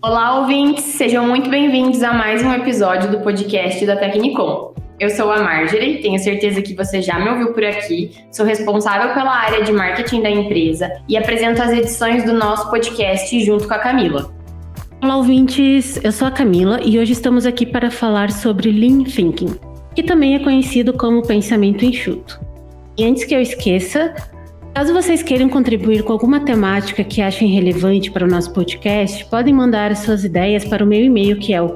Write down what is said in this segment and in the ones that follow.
Olá, ouvintes! Sejam muito bem-vindos a mais um episódio do podcast da Tecnicom. Eu sou a Marjorie, tenho certeza que você já me ouviu por aqui, sou responsável pela área de marketing da empresa e apresento as edições do nosso podcast junto com a Camila. Olá, ouvintes! Eu sou a Camila e hoje estamos aqui para falar sobre Lean Thinking, que também é conhecido como pensamento enxuto. E antes que eu esqueça, caso vocês queiram contribuir com alguma temática que achem relevante para o nosso podcast, podem mandar as suas ideias para o meu e-mail, que é o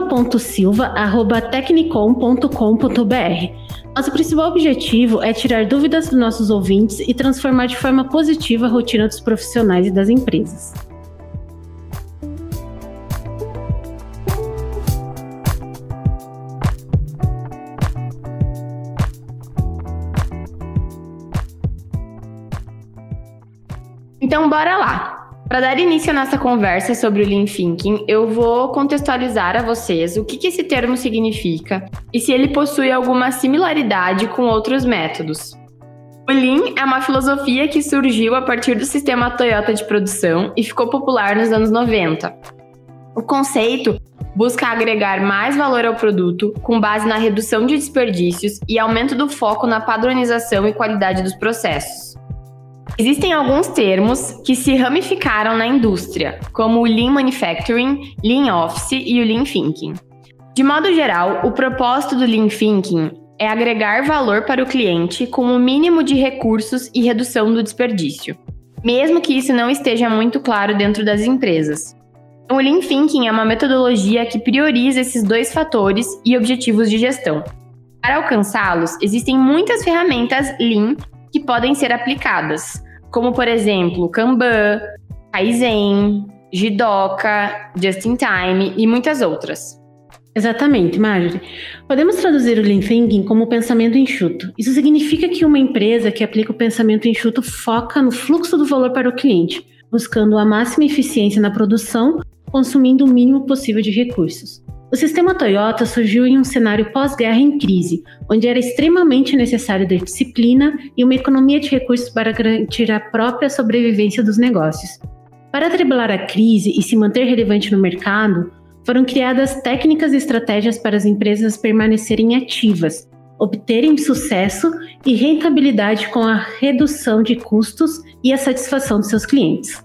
camila.silva@tecnicom.com.br. Nosso principal objetivo é tirar dúvidas dos nossos ouvintes e transformar de forma positiva a rotina dos profissionais e das empresas. Então, bora lá! Para dar início à nossa conversa sobre o Lean Thinking, eu vou contextualizar a vocês o que esse termo significa e se ele possui alguma similaridade com outros métodos. O Lean é uma filosofia que surgiu a partir do sistema Toyota de produção e ficou popular nos anos 90. O conceito busca agregar mais valor ao produto com base na redução de desperdícios e aumento do foco na padronização e qualidade dos processos. Existem alguns termos que se ramificaram na indústria, como o Lean Manufacturing, Lean Office e o Lean Thinking. De modo geral, o propósito do Lean Thinking é agregar valor para o cliente com o mínimo de recursos e redução do desperdício, mesmo que isso não esteja muito claro dentro das empresas. O Lean Thinking é uma metodologia que prioriza esses dois fatores e objetivos de gestão. Para alcançá-los, existem muitas ferramentas Lean que podem ser aplicadas, como, por exemplo, Kanban, Kaizen, Jidoka, Just in Time e muitas outras. Exatamente, Marjorie. Podemos traduzir o Lean Thinking como pensamento enxuto. Isso significa que uma empresa que aplica o pensamento enxuto foca no fluxo do valor para o cliente, buscando a máxima eficiência na produção, consumindo o mínimo possível de recursos. O sistema Toyota surgiu em um cenário pós-guerra em crise, onde era extremamente necessário ter disciplina e uma economia de recursos para garantir a própria sobrevivência dos negócios. Para driblar a crise e se manter relevante no mercado, foram criadas técnicas e estratégias para as empresas permanecerem ativas, obterem sucesso e rentabilidade com a redução de custos e a satisfação dos seus clientes.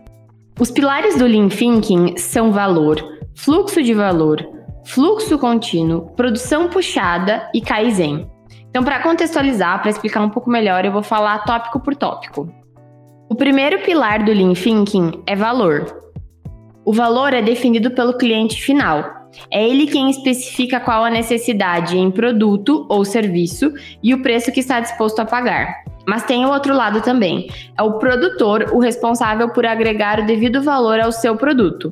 Os pilares do Lean Thinking são valor, fluxo de valor, fluxo contínuo, produção puxada e Kaizen. Então, para contextualizar, para explicar um pouco melhor, eu vou falar tópico por tópico. O primeiro pilar do Lean Thinking é valor. O valor é definido pelo cliente final. É ele quem especifica qual a necessidade em produto ou serviço e o preço que está disposto a pagar. Mas tem o outro lado também. É o produtor o responsável por agregar o devido valor ao seu produto,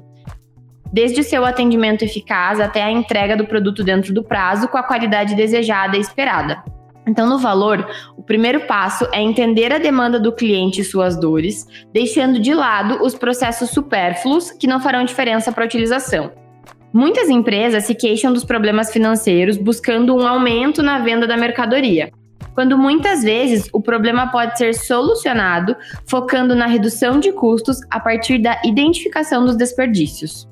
desde o seu atendimento eficaz até a entrega do produto dentro do prazo com a qualidade desejada e esperada. Então, no valor, o primeiro passo é entender a demanda do cliente e suas dores, deixando de lado os processos supérfluos que não farão diferença para a utilização. Muitas empresas se queixam dos problemas financeiros buscando um aumento na venda da mercadoria, quando muitas vezes o problema pode ser solucionado focando na redução de custos a partir da identificação dos desperdícios.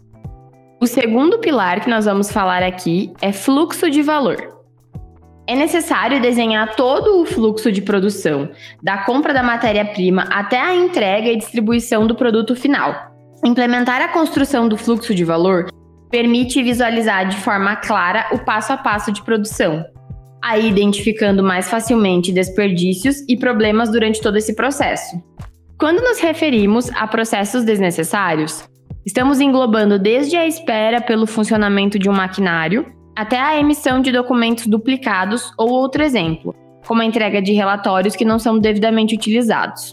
O segundo pilar que nós vamos falar aqui é fluxo de valor. É necessário desenhar todo o fluxo de produção, da compra da matéria-prima até a entrega e distribuição do produto final. Implementar a construção do fluxo de valor permite visualizar de forma clara o passo a passo de produção, aí identificando mais facilmente desperdícios e problemas durante todo esse processo. Quando nos referimos a processos desnecessários, estamos englobando desde a espera pelo funcionamento de um maquinário até a emissão de documentos duplicados ou outro exemplo, como a entrega de relatórios que não são devidamente utilizados.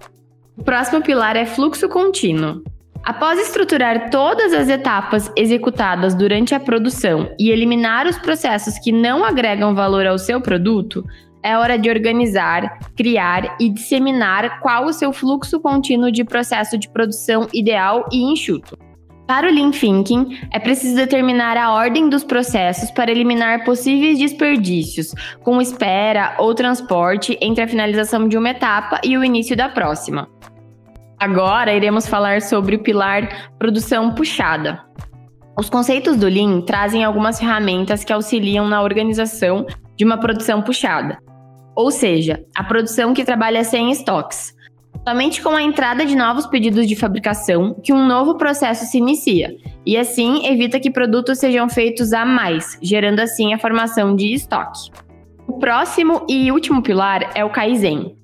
O próximo pilar é fluxo contínuo. Após estruturar todas as etapas executadas durante a produção e eliminar os processos que não agregam valor ao seu produto, é hora de organizar, criar e disseminar qual o seu fluxo contínuo de processo de produção ideal e enxuto. Para o Lean Thinking, é preciso determinar a ordem dos processos para eliminar possíveis desperdícios, com espera ou transporte entre a finalização de uma etapa e o início da próxima. Agora iremos falar sobre o pilar produção puxada. Os conceitos do Lean trazem algumas ferramentas que auxiliam na organização de uma produção puxada, ou seja, a produção que trabalha sem estoques. Somente com a entrada de novos pedidos de fabricação que um novo processo se inicia, e assim evita que produtos sejam feitos a mais, gerando assim a formação de estoque. O próximo e último pilar é o Kaizen.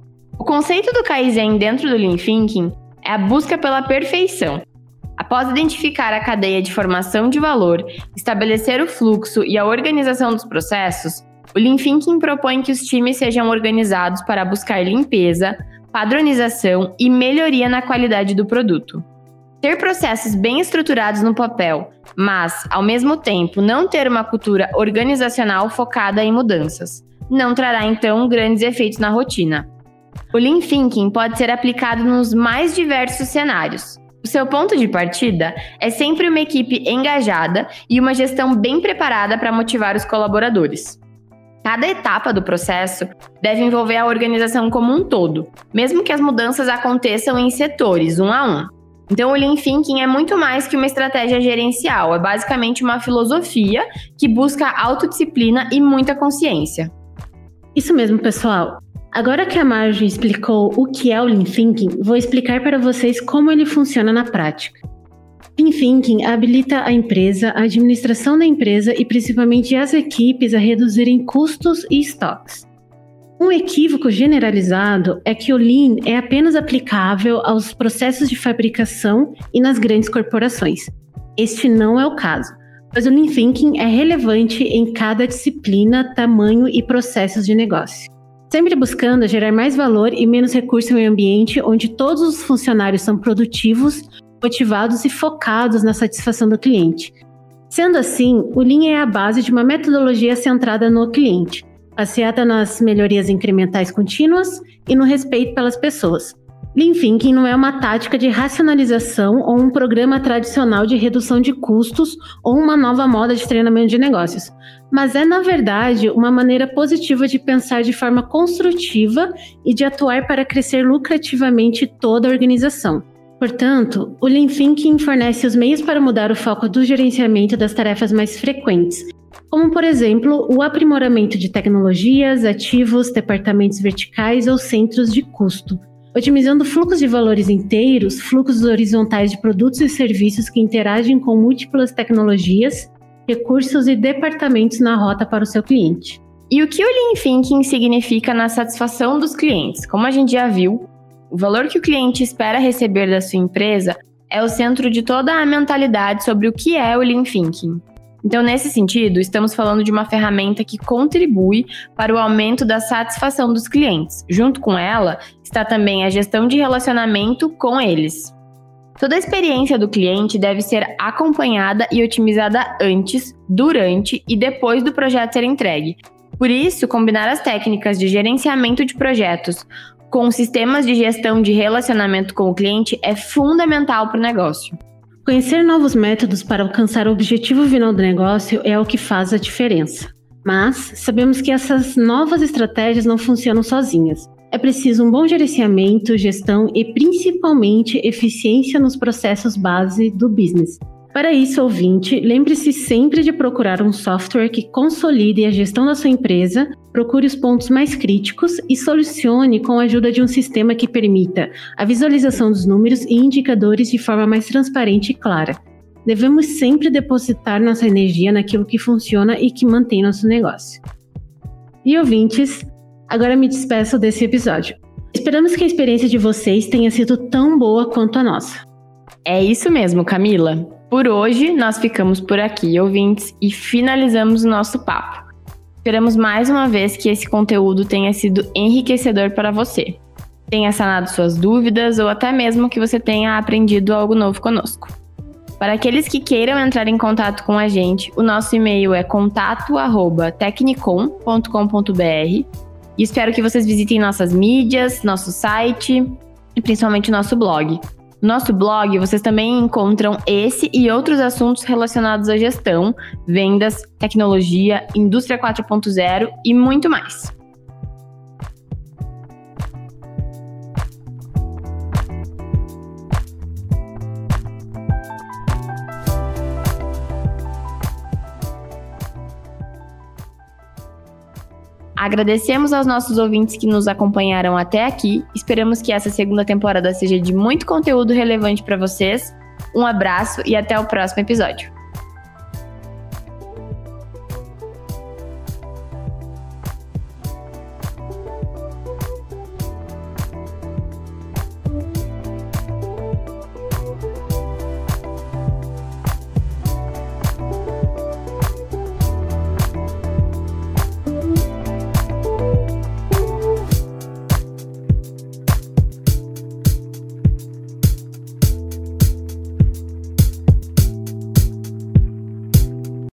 O conceito do Kaizen dentro do Lean Thinking é a busca pela perfeição. Após identificar a cadeia de formação de valor, estabelecer o fluxo e a organização dos processos, o Lean Thinking propõe que os times sejam organizados para buscar limpeza, padronização e melhoria na qualidade do produto. Ter processos bem estruturados no papel, mas, ao mesmo tempo, não ter uma cultura organizacional focada em mudanças, não trará, então, grandes efeitos na rotina. O Lean Thinking pode ser aplicado nos mais diversos cenários. O seu ponto de partida é sempre uma equipe engajada e uma gestão bem preparada para motivar os colaboradores. Cada etapa do processo deve envolver a organização como um todo, mesmo que as mudanças aconteçam em setores, um a um. Então, o Lean Thinking é muito mais que uma estratégia gerencial, é basicamente uma filosofia que busca autodisciplina e muita consciência. Isso mesmo, pessoal. Agora que a Marjorie explicou o que é o Lean Thinking, vou explicar para vocês como ele funciona na prática. Lean Thinking habilita a empresa, a administração da empresa e principalmente as equipes a reduzirem custos e estoques. Um equívoco generalizado é que o Lean é apenas aplicável aos processos de fabricação e nas grandes corporações. Este não é o caso, pois o Lean Thinking é relevante em cada disciplina, tamanho e processos de negócio. Sempre buscando gerar mais valor e menos recurso em um ambiente onde todos os funcionários são produtivos, motivados e focados na satisfação do cliente. Sendo assim, o Lean é a base de uma metodologia centrada no cliente, baseada nas melhorias incrementais contínuas e no respeito pelas pessoas. Lean Thinking não é uma tática de racionalização ou um programa tradicional de redução de custos ou uma nova moda de treinamento de negócios, mas é, na verdade, uma maneira positiva de pensar de forma construtiva e de atuar para crescer lucrativamente toda a organização. Portanto, o Lean Thinking fornece os meios para mudar o foco do gerenciamento das tarefas mais frequentes, como, por exemplo, o aprimoramento de tecnologias, ativos, departamentos verticais ou centros de custo, otimizando fluxos de valores inteiros, fluxos horizontais de produtos e serviços que interagem com múltiplas tecnologias, recursos e departamentos na rota para o seu cliente. E o que o Lean Thinking significa na satisfação dos clientes? Como a gente já viu, o valor que o cliente espera receber da sua empresa é o centro de toda a mentalidade sobre o que é o Lean Thinking. Então, nesse sentido, estamos falando de uma ferramenta que contribui para o aumento da satisfação dos clientes. Junto com ela, está também a gestão de relacionamento com eles. Toda a experiência do cliente deve ser acompanhada e otimizada antes, durante e depois do projeto ser entregue. Por isso, combinar as técnicas de gerenciamento de projetos com sistemas de gestão de relacionamento com o cliente é fundamental para o negócio. Conhecer novos métodos para alcançar o objetivo final do negócio é o que faz a diferença. Mas sabemos que essas novas estratégias não funcionam sozinhas. É preciso um bom gerenciamento, gestão e principalmente eficiência nos processos base do business. Para isso, ouvinte, lembre-se sempre de procurar um software que consolide a gestão da sua empresa, procure os pontos mais críticos e solucione com a ajuda de um sistema que permita a visualização dos números e indicadores de forma mais transparente e clara. Devemos sempre depositar nossa energia naquilo que funciona e que mantém nosso negócio. E ouvintes, agora me despeço desse episódio. Esperamos que a experiência de vocês tenha sido tão boa quanto a nossa. É isso mesmo, Camila. Por hoje, nós ficamos por aqui, ouvintes, e finalizamos o nosso papo. Esperamos mais uma vez que esse conteúdo tenha sido enriquecedor para você. Tenha sanado suas dúvidas ou até mesmo que você tenha aprendido algo novo conosco. Para aqueles que queiram entrar em contato com a gente, o nosso e-mail é contato@tecnicom.com.br e espero que vocês visitem nossas mídias, nosso site e principalmente o nosso blog. No nosso blog, vocês também encontram esse e outros assuntos relacionados à gestão, vendas, tecnologia, indústria 4.0 e muito mais. Agradecemos aos nossos ouvintes que nos acompanharam até aqui. Esperamos que essa segunda temporada seja de muito conteúdo relevante para vocês. Um abraço e até o próximo episódio.